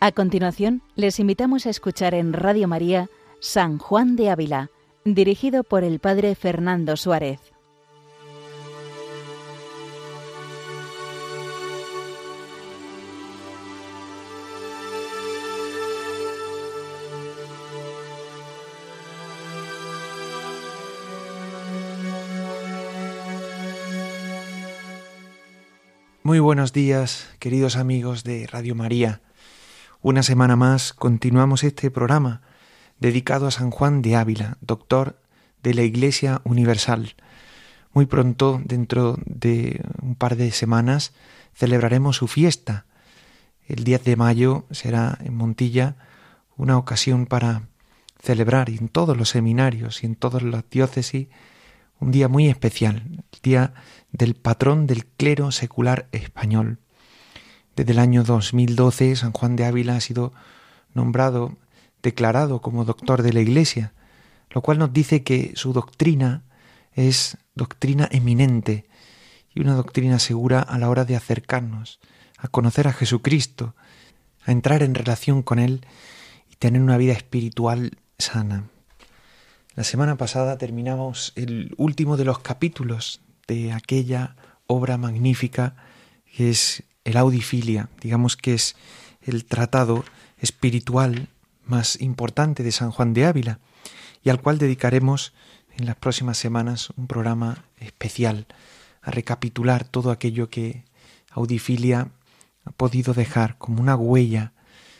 A continuación, les invitamos a escuchar en Radio María San Juan de Ávila, dirigido por el Padre Fernando Suárez. Muy buenos días, queridos amigos de Radio María. Una semana más continuamos este programa dedicado a San Juan de Ávila, doctor de la Iglesia Universal. Muy pronto, dentro de un par de semanas, celebraremos su fiesta. El 10 de mayo será en Montilla una ocasión para celebrar en todos los seminarios y en todas las diócesis un día muy especial, el día del patrón del clero secular español. Desde el año 2012, San Juan de Ávila ha sido nombrado, declarado como doctor de la Iglesia, lo cual nos dice que su doctrina es doctrina eminente y una doctrina segura a la hora de acercarnos a conocer a Jesucristo, a entrar en relación con Él y tener una vida espiritual sana. La semana pasada terminamos el último de los capítulos de aquella obra magnífica que es el Audifilia, digamos que es el tratado espiritual más importante de San Juan de Ávila y al cual dedicaremos en las próximas semanas un programa especial a recapitular todo aquello que Audifilia ha podido dejar como una huella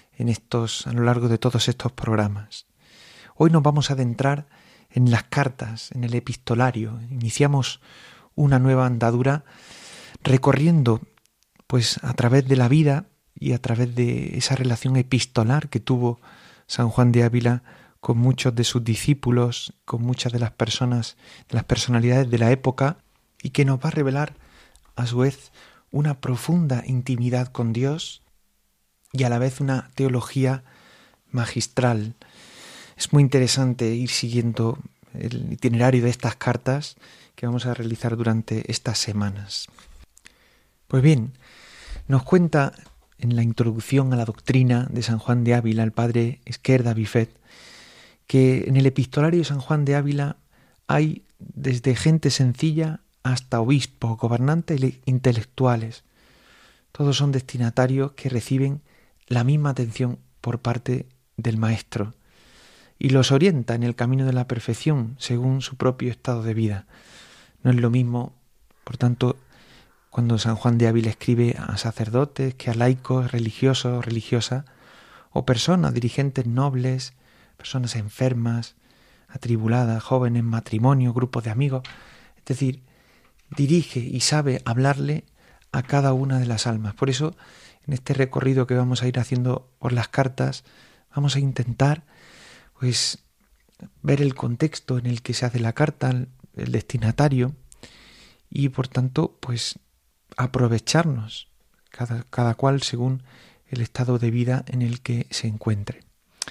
a lo largo de todos estos programas. Hoy nos vamos a adentrar en las cartas, en el epistolario. Iniciamos una nueva andadura recorriendo pues a través de la vida y a través de esa relación epistolar que tuvo San Juan de Ávila con muchos de sus discípulos, con muchas de las personas, de las personalidades de la época, y que nos va a revelar a su vez una profunda intimidad con Dios y a la vez una teología magistral. Es muy interesante ir siguiendo el itinerario de estas cartas que vamos a realizar durante estas semanas. Pues bien, nos cuenta en la introducción a la doctrina de San Juan de Ávila el padre Esquerda Bifet que en el epistolario de San Juan de Ávila hay desde gente sencilla hasta obispos, gobernantes e intelectuales. Todos son destinatarios que reciben la misma atención por parte del Maestro y los orienta en el camino de la perfección según su propio estado de vida. No es lo mismo, por tanto, cuando San Juan de Ávila escribe a sacerdotes que a laicos, religiosos, religiosas, o personas, dirigentes nobles, personas enfermas, atribuladas, jóvenes, matrimonio, grupos de amigos. Es decir, dirige y sabe hablarle a cada una de las almas. Por eso, en este recorrido que vamos a ir haciendo por las cartas, vamos a intentar pues ver el contexto en el que se hace la carta, el destinatario, y por tanto, pues aprovecharnos, cada cual según el estado de vida en el que se encuentre.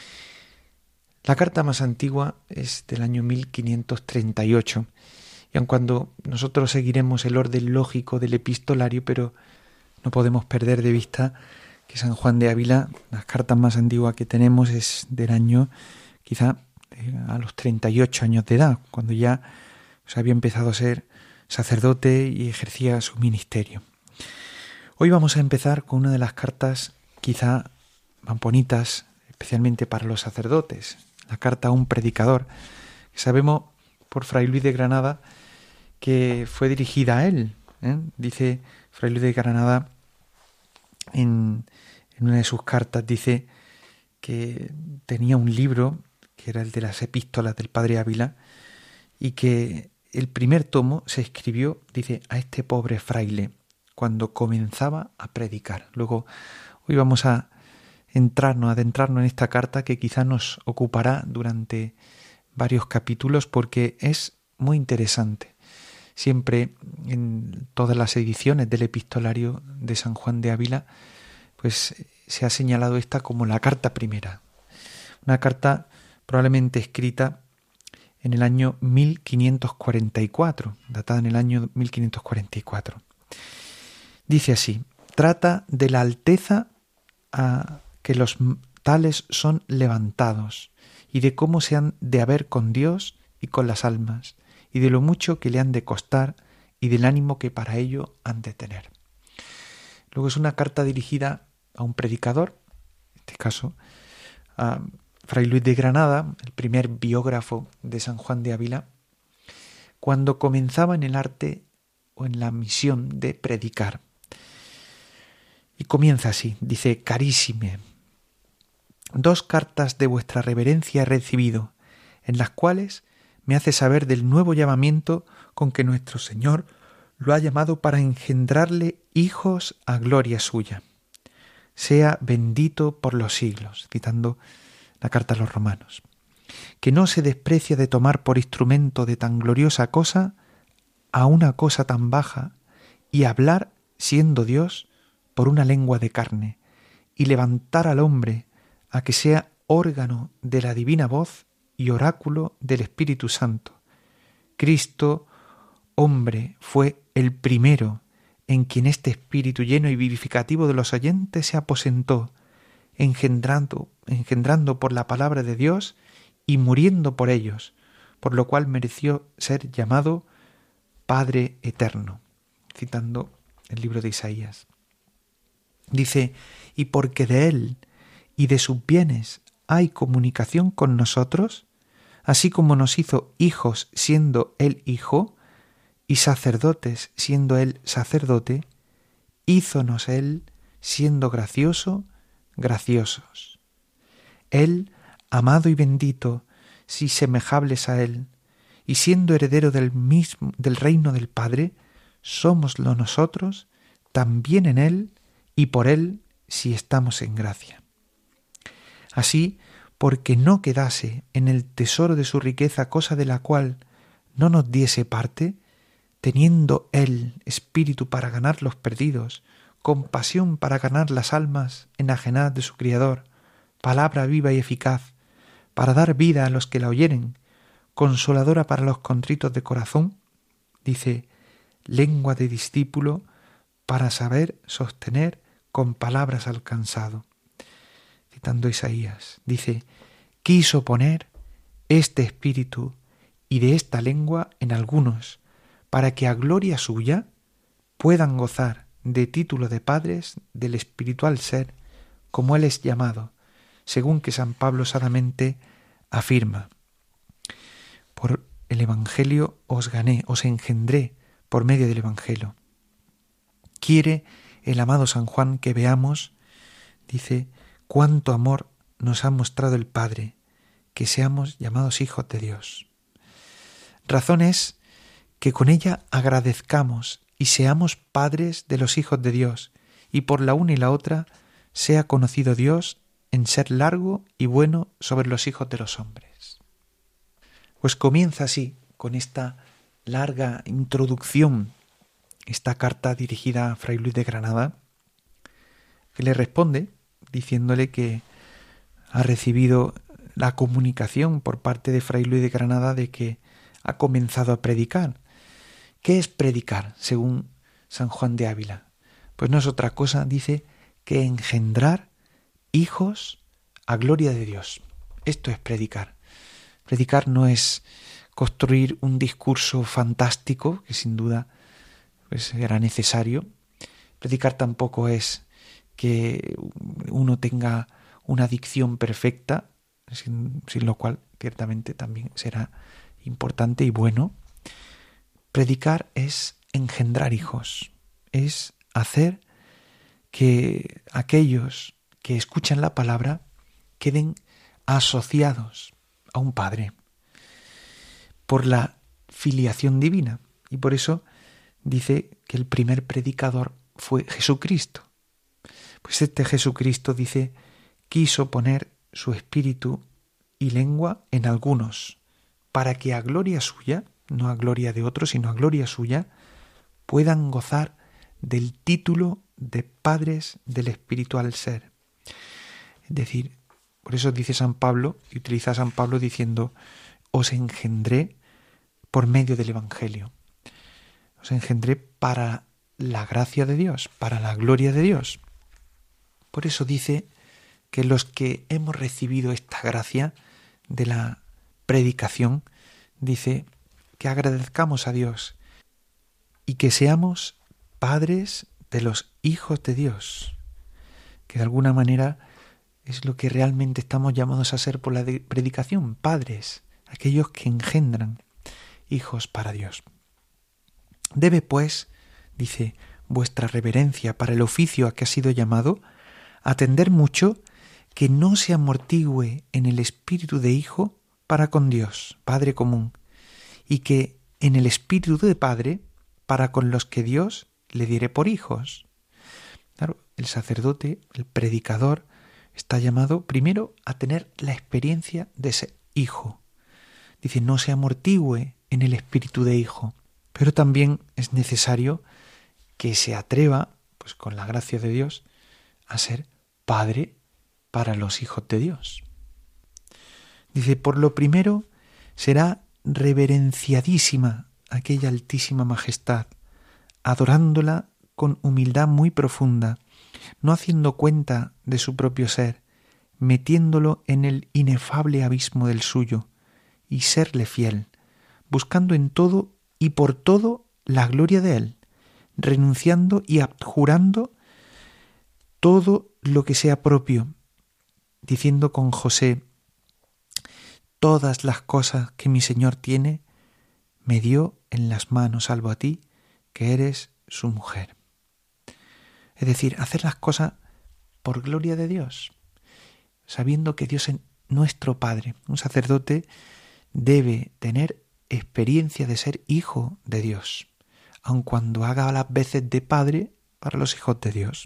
La carta más antigua es del año 1538, y aun cuando nosotros seguiremos el orden lógico del epistolario, pero no podemos perder de vista que San Juan de Ávila, la carta más antigua que tenemos es del año quizá a los 38 años de edad, cuando ya había empezado a ser sacerdote y ejercía su ministerio. Hoy vamos a empezar con una de las cartas quizá más bonitas, especialmente para los sacerdotes, la carta a un predicador, que sabemos por Fray Luis de Granada que fue dirigida a él. Dice Fray Luis de Granada en una de sus cartas, dice que tenía un libro que era el de las epístolas del padre Ávila y que el primer tomo se escribió, dice, a este pobre fraile cuando comenzaba a predicar. Luego, hoy vamos a adentrarnos en esta carta que quizá nos ocupará durante varios capítulos porque es muy interesante. Siempre en todas las ediciones del epistolario de San Juan de Ávila, pues se ha señalado esta como la carta primera. Una carta probablemente escrita en el año 1544, datada en el año 1544. Dice así: trata de la alteza que los tales son levantados, y de cómo se han de haber con Dios y con las almas, y de lo mucho que le han de costar, y del ánimo que para ello han de tener. Luego es una carta dirigida a un predicador, en este caso a Fray Luis de Granada, el primer biógrafo de San Juan de Ávila, cuando comenzaba en el arte o en la misión de predicar. Y comienza así, dice: Carissime, 2 cartas de vuestra reverencia he recibido, en las cuales me hace saber del nuevo llamamiento con que nuestro Señor lo ha llamado para engendrarle hijos a gloria suya. Sea bendito por los siglos, citando la carta a los romanos, que no se desprecia de tomar por instrumento de tan gloriosa cosa a una cosa tan baja, y hablar, siendo Dios, por una lengua de carne, y levantar al hombre a que sea órgano de la divina voz y oráculo del Espíritu Santo. Cristo, hombre, fue el primero en quien este espíritu lleno y vivificativo de los oyentes se aposentó, engendrando por la palabra de Dios y muriendo por ellos, por lo cual mereció ser llamado Padre Eterno, citando el libro de Isaías. Dice: y porque de Él y de sus bienes hay comunicación con nosotros, así como nos hizo hijos siendo Él hijo, y sacerdotes siendo Él sacerdote, hízonos Él, siendo gracioso, graciosos. Él, amado y bendito, si semejables a Él, y siendo heredero del reino del Padre, somoslo nosotros también en Él y por Él si estamos en gracia. Así, porque no quedase en el tesoro de su riqueza cosa de la cual no nos diese parte, teniendo Él espíritu para ganar los perdidos, compasión para ganar las almas enajenadas de su Criador, palabra viva y eficaz, para dar vida a los que la oyeren, consoladora para los contritos de corazón, dice: lengua de discípulo para saber sostener con palabras al cansado. Citando Isaías, dice: quiso poner este espíritu y de esta lengua en algunos, para que a gloria suya puedan gozar de título de padres del espiritual ser, como Él es llamado, según que San Pablo sadamente afirma: por el Evangelio os gané, os engendré por medio del Evangelio. Quiere el amado San Juan que veamos, dice, cuánto amor nos ha mostrado el Padre, que seamos llamados hijos de Dios. Razón es que con ella agradezcamos y seamos padres de los hijos de Dios, y por la una y la otra sea conocido Dios en ser largo y bueno sobre los hijos de los hombres. Pues comienza así, con esta larga introducción, esta carta dirigida a Fray Luis de Granada, que le responde diciéndole que ha recibido la comunicación por parte de Fray Luis de Granada de que ha comenzado a predicar. ¿Qué es predicar, según San Juan de Ávila? Pues no es otra cosa, dice, que engendrar hijos a gloria de Dios. Esto es predicar. Predicar no es construir un discurso fantástico, que sin duda pues, era necesario. Predicar tampoco es que uno tenga una dicción perfecta, sin lo cual ciertamente también será importante y bueno. Predicar es engendrar hijos, es hacer que aquellos que escuchan la palabra queden asociados a un Padre por la filiación divina. Y por eso dice que el primer predicador fue Jesucristo. Pues este Jesucristo, dice, quiso poner su espíritu y lengua en algunos, para que a gloria suya, no a gloria de otros, sino a gloria suya, puedan gozar del título de padres del espiritual ser. Es decir, por eso dice San Pablo, y utiliza a San Pablo diciendo, os engendré por medio del Evangelio. Os engendré para la gracia de Dios, para la gloria de Dios. Por eso dice que los que hemos recibido esta gracia de la predicación, dice que agradezcamos a Dios y que seamos padres de los hijos de Dios, que de alguna manera es lo que realmente estamos llamados a ser por la predicación, padres, aquellos que engendran hijos para Dios. Debe, pues, dice, vuestra reverencia para el oficio a que ha sido llamado, atender mucho que no se amortigüe en el espíritu de hijo para con Dios, Padre común, y que en el espíritu de Padre para con los que Dios le diere por hijos. Claro, el sacerdote, el predicador, está llamado primero a tener la experiencia de ser hijo. Dice, no se amortigüe en el espíritu de hijo, pero también es necesario que se atreva, pues con la gracia de Dios, a ser padre para los hijos de Dios. Dice, por lo primero será reverenciadísima aquella altísima majestad, adorándola con humildad muy profunda, no haciendo cuenta de su propio ser, metiéndolo en el inefable abismo del suyo, y serle fiel, buscando en todo y por todo la gloria de él, renunciando y abjurando todo lo que sea propio, diciendo con José, todas las cosas que mi Señor tiene, me dio en las manos, salvo a ti, que eres su mujer. Es decir, hacer las cosas por gloria de Dios, sabiendo que Dios es nuestro Padre. Un sacerdote debe tener experiencia de ser hijo de Dios, aun cuando haga las veces de padre para los hijos de Dios.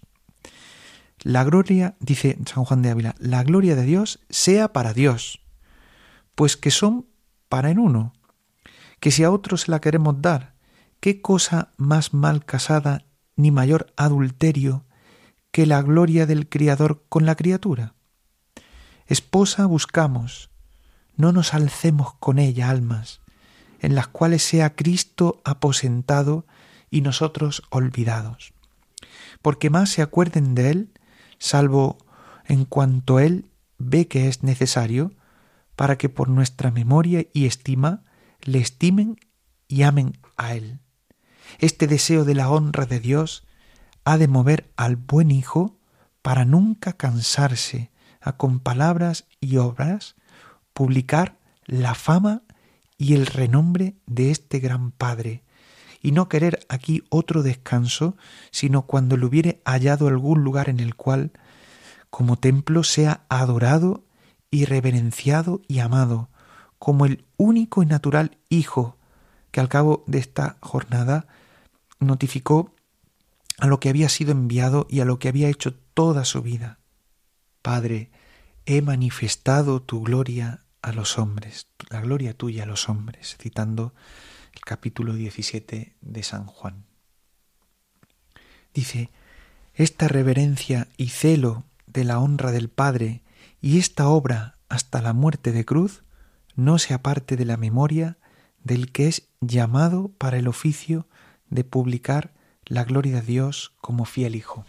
La gloria, dice San Juan de Ávila, la gloria de Dios sea para Dios, pues que son para en uno, que si a otro se la queremos dar, ¿qué cosa más mal casada ni mayor adulterio que la gloria del Criador con la criatura? Esposa buscamos, no nos alcemos con ella almas, en las cuales sea Cristo aposentado y nosotros olvidados, porque más se acuerden de Él, salvo en cuanto Él ve que es necesario, para que por nuestra memoria y estima le estimen y amen a Él. Este deseo de la honra de Dios ha de mover al buen Hijo para nunca cansarse a con palabras y obras publicar la fama y el renombre de este gran Padre, y no querer aquí otro descanso, sino cuando le hubiere hallado algún lugar en el cual, como templo, sea adorado y reverenciado y amado, como el único y natural Hijo, que al cabo de esta jornada notificó a lo que había sido enviado y a lo que había hecho toda su vida. Padre, he manifestado tu gloria a los hombres, la gloria tuya a los hombres, citando el capítulo 17 de San Juan. Dice, esta reverencia y celo de la honra del Padre y esta obra hasta la muerte de cruz no se aparte de la memoria del que es llamado para el oficio de publicar la gloria de Dios como fiel Hijo.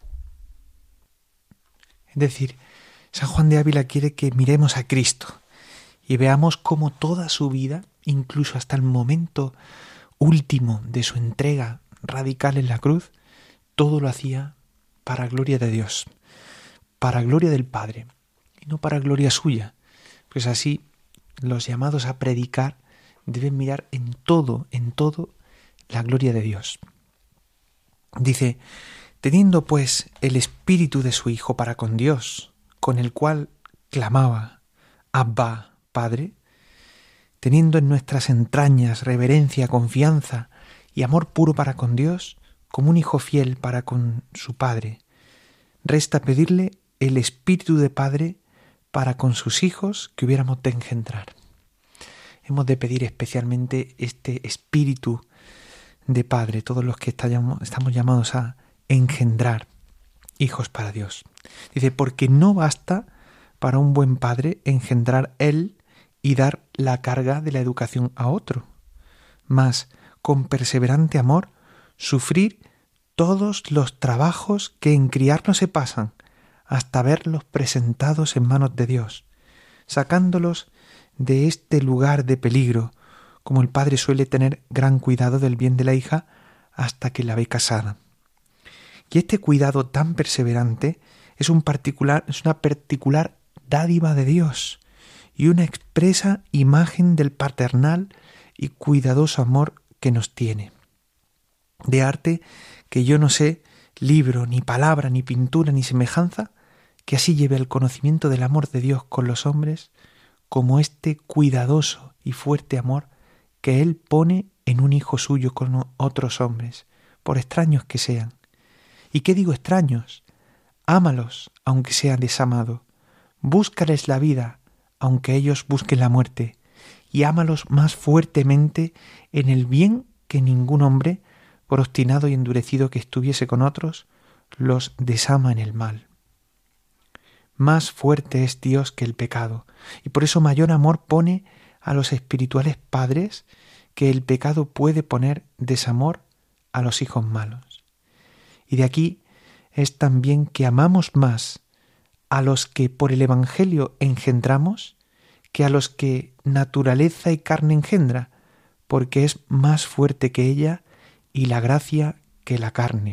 Es decir, San Juan de Ávila quiere que miremos a Cristo y veamos cómo toda su vida, incluso hasta el momento último de su entrega radical en la cruz, todo lo hacía para gloria de Dios, para gloria del Padre, y no para gloria suya. Pues así los llamados a predicar deben mirar en todo la gloria de Dios. Dice, teniendo pues el espíritu de su Hijo para con Dios, con el cual clamaba, Abba, Padre, teniendo en nuestras entrañas reverencia, confianza y amor puro para con Dios, como un hijo fiel para con su Padre, resta pedirle el espíritu de Padre para con sus hijos que hubiéramos de engendrar. Hemos de pedir especialmente este espíritu de Padre, todos los que estamos llamados a engendrar hijos para Dios. Dice, porque no basta para un buen padre engendrar él y dar la carga de la educación a otro, mas con perseverante amor sufrir todos los trabajos que en criarnos se pasan, hasta verlos presentados en manos de Dios, sacándolos de este lugar de peligro, como el padre suele tener gran cuidado del bien de la hija hasta que la ve casada. Y este cuidado tan perseverante es una particular dádiva de Dios y una expresa imagen del paternal y cuidadoso amor que nos tiene. De arte que yo no sé libro, ni palabra, ni pintura, ni semejanza que así lleve el conocimiento del amor de Dios con los hombres como este cuidadoso y fuerte amor que Él pone en un hijo suyo con otros hombres, por extraños que sean. ¿Y qué digo extraños? Ámalos, aunque sean desamado. Búscales la vida, aunque ellos busquen la muerte. Y ámalos más fuertemente en el bien que ningún hombre, por obstinado y endurecido que estuviese con otros, los desama en el mal. Más fuerte es Dios que el pecado, y por eso mayor amor pone a los espirituales padres que el pecado puede poner desamor a los hijos malos. Y de aquí es también que amamos más a los que por el Evangelio engendramos que a los que naturaleza y carne engendra, porque es más fuerte que ella y la gracia que la carne.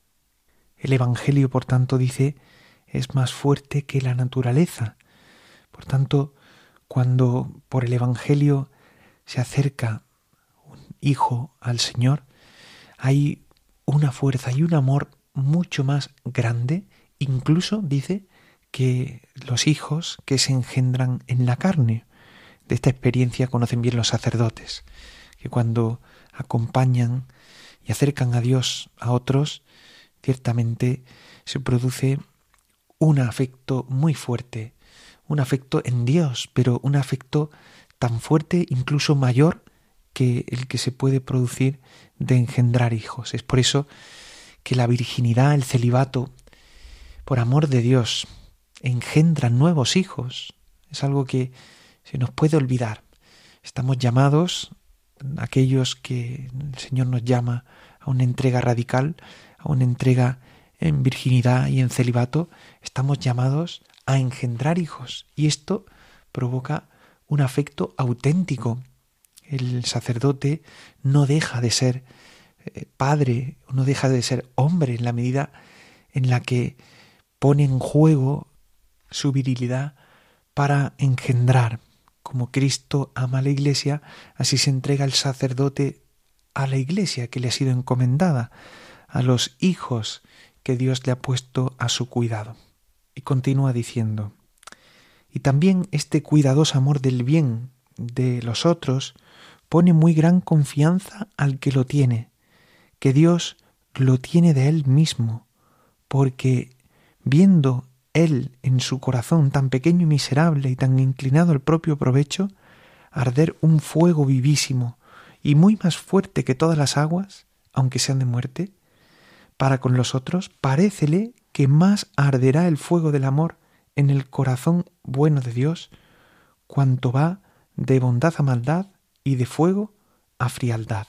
El Evangelio, por tanto, dice, es más fuerte que la naturaleza. Por tanto, cuando por el Evangelio se acerca un hijo al Señor, hay una fuerza y un amor mucho más grande, incluso, dice, que los hijos que se engendran en la carne. De esta experiencia conocen bien los sacerdotes, que cuando acompañan y acercan a Dios a otros, ciertamente se produce un afecto muy fuerte, un afecto en Dios, pero un afecto tan fuerte, incluso mayor, que el que se puede producir de engendrar hijos. Es por eso que la virginidad, el celibato, por amor de Dios, engendran nuevos hijos. Es algo que se nos puede olvidar. Estamos llamados, aquellos que el Señor nos llama a una entrega radical, a una entrega en virginidad y en celibato, estamos llamados a engendrar hijos. Y esto provoca un afecto auténtico. El sacerdote no deja de ser padre, no deja de ser hombre en la medida en la que pone en juego su virilidad para engendrar. Como Cristo ama a la Iglesia, así se entrega el sacerdote a la Iglesia que le ha sido encomendada, a los hijos que Dios le ha puesto a su cuidado. Y continúa diciendo, y también este cuidadoso amor del bien de los otros pone muy gran confianza al que lo tiene, que Dios lo tiene de él mismo, porque viendo él en su corazón tan pequeño y miserable y tan inclinado al propio provecho, arder un fuego vivísimo y muy más fuerte que todas las aguas, aunque sean de muerte, para con los otros, parécele que más arderá el fuego del amor en el corazón bueno de Dios, cuanto va de bondad a maldad y de fuego a frialdad.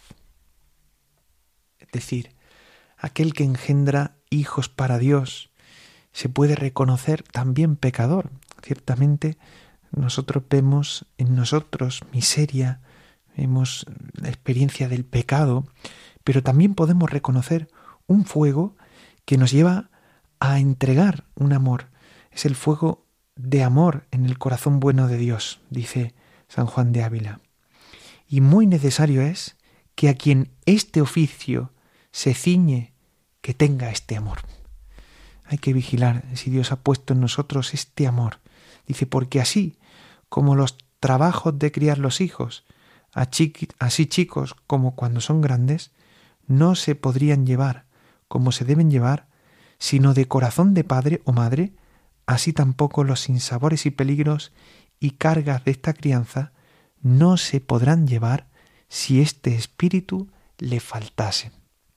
Es decir, aquel que engendra hijos para Dios se puede reconocer también pecador. Ciertamente nosotros vemos en nosotros miseria, vemos la experiencia del pecado, pero también podemos reconocer un fuego que nos lleva a entregar un amor. Es el fuego de amor en el corazón bueno de Dios, dice San Juan de Ávila. Y muy necesario es que a quien este oficio se ciñe, que tenga este amor. Hay que vigilar si Dios ha puesto en nosotros este amor. Dice, porque así como los trabajos de criar los hijos, así chicos como cuando son grandes, no se podrían llevar como se deben llevar, sino de corazón de padre o madre, así tampoco los sinsabores y peligros y cargas de esta crianza no se podrán llevar si este espíritu le faltase.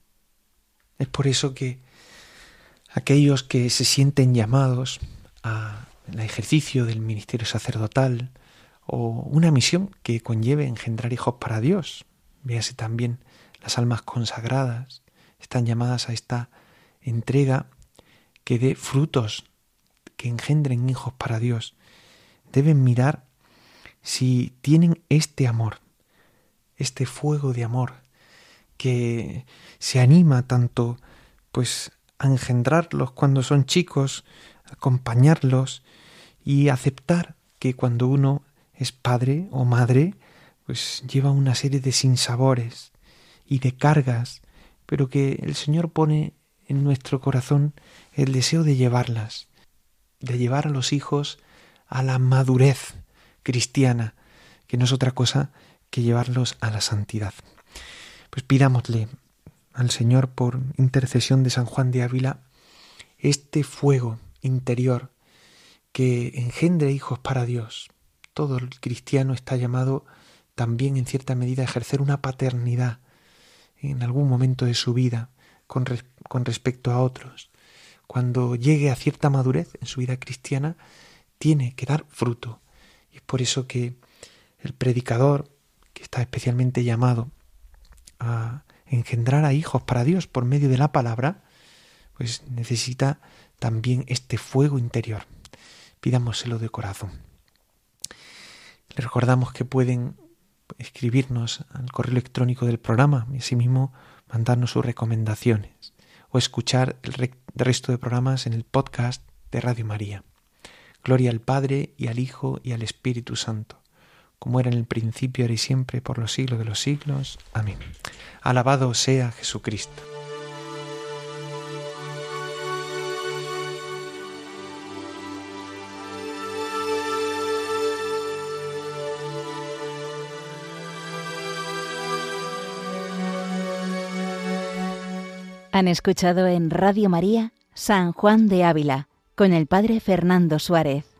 Es por eso que aquellos que se sienten llamados al ejercicio del ministerio sacerdotal o una misión que conlleve engendrar hijos para Dios, véase también las almas consagradas, están llamadas a esta entrega que dé frutos que engendren hijos para Dios deben mirar si tienen este amor, este fuego de amor que se anima tanto pues a engendrarlos cuando son chicos, acompañarlos y aceptar que cuando uno es padre o madre pues lleva una serie de sinsabores y de cargas, pero que el Señor pone en nuestro corazón el deseo de llevarlas, de llevar a los hijos a la madurez cristiana, que no es otra cosa que llevarlos a la santidad. Pues pidámosle al Señor, por intercesión de San Juan de Ávila, este fuego interior que engendre hijos para Dios. Todo el cristiano está llamado también en cierta medida a ejercer una paternidad en algún momento de su vida con respecto a otros. Cuando llegue a cierta madurez en su vida cristiana, tiene que dar fruto. Y es por eso que el predicador, que está especialmente llamado a engendrar a hijos para Dios por medio de la palabra, pues necesita también este fuego interior. Pidámoselo de corazón. Les recordamos que pueden escribirnos al correo electrónico del programa y asimismo mandarnos sus recomendaciones o escuchar el resto de programas en el podcast de Radio María. Gloria al Padre y al Hijo y al Espíritu Santo, como era en el principio, ahora y siempre, por los siglos de los siglos. Amén. Alabado sea Jesucristo. Han escuchado en Radio María San Juan de Ávila con el Padre Fernando Suárez.